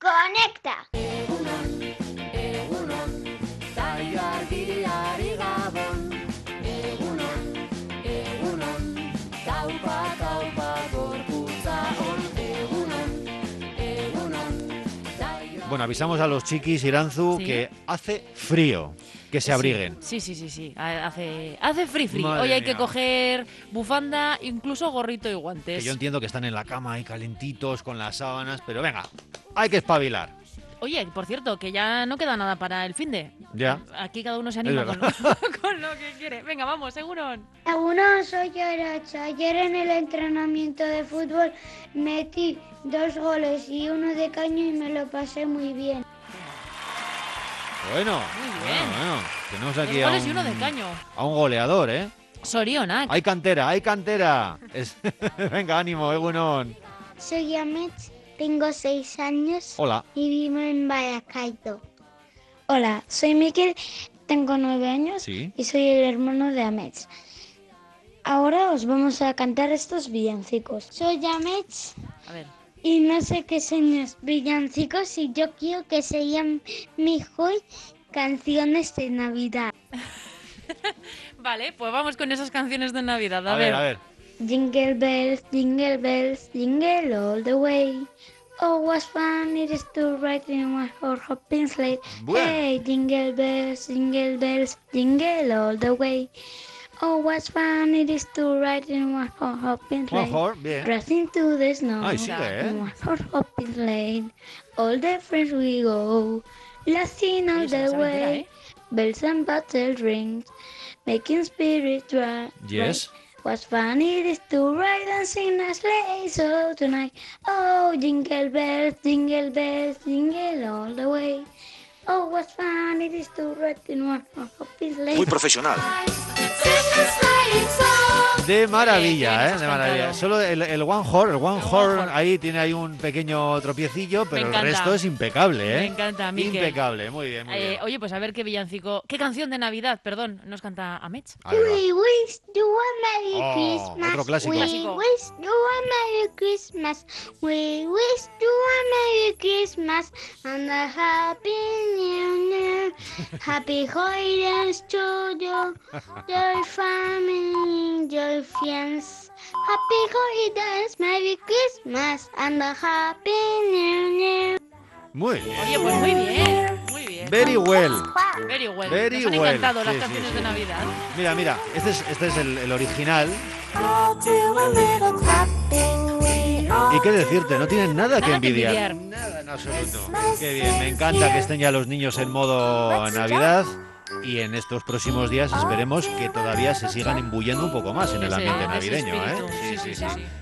Conecta. Bueno, avisamos a los chiquis, Iranzu, Sí. que hace frío, que se abriguen. Sí. Hace free. Madre Hoy hay mía. que coger bufanda, incluso gorrito y guantes. Que yo entiendo que están en la cama ahí calentitos con las sábanas, pero venga, hay que espabilar. Oye, por cierto, que ya no queda nada para el finde. Ya. Aquí cada uno se anima Es con verdad. con lo que quiere. Venga, vamos, seguro. Algunos soy Aracha. Ayer en el entrenamiento de fútbol metí 2 goles y 1 de caño y me lo pasé muy bien. Bueno, Muy bien. bueno. Tenemos 2 aquí a goles y un, 1 de caño. a un goleador, ¿eh? Sorionak. Hay cantera, hay cantera. Venga, ánimo, Egunon. Soy Amets, tengo 6 años Hola. y vivo en Vallecaido. Hola, soy Miquel, tengo 9 años Sí. y soy el hermano de Amets. Ahora os vamos a cantar estos villancicos. Soy Amets A ver. y no sé qué son los villancicos y yo quiero que sean mejor canciones de Navidad. Vale, pues vamos con esas canciones de Navidad. A ver. Jingle bells, jingle all the way. Oh, what fun it is to ride in one horse open sleigh. Bueno. Hey, jingle bells, jingle all the way. Oh, what fun it is to ride in one horse open sleigh. Ojo, bien. Racing to the snow. Ay, sigue, ¿eh? In one horse open sleigh. All the friends we go. Laughing all Oye, se la the sabe entera, way. ¿eh? Bells and bottle rings. Making spirits dry. Yes. What fun it is to ride and sing a sleigh song tonight. Oh, jingle bells, jingle all the way. Oh, what fun it is to ride in one open sleigh. Muy profesional. De maravilla, Bien, ¿eh? has De maravilla. cantado. Solo el one horn, horn. ahí tiene ahí un pequeño tropiecillo, pero el encanta. resto es impecable, ¿eh? Me encanta, Miquel. Impecable, muy bien, muy bien. Oye, pues a ver qué villancico, qué canción de Navidad, perdón, nos canta Amets. Ahí va. We wish you a Merry Oh, Christmas. otro clásico. We Clásico. wish you a Merry Christmas. We wish you a Merry Christmas and a Happy New Year. Happy holidays to you, your family, your friends. Happy holidays, Merry Christmas and a Happy New Year. Muy bien. Oye, pues muy bien, muy bien. Very well. Very well. Very Nos han well. encantado las Sí, canciones sí, de sí. Navidad. Mira, este es el original. Y qué decirte, no tienen nada que Nada que envidiar. envidiar. Nada en absoluto. Qué bien, me encanta que estén ya los niños en modo Navidad. Y en estos próximos días esperemos que todavía se sigan imbuyendo un poco más en el Ese- ambiente ese navideño, ¿eh? espíritu. Sí, sí, sí.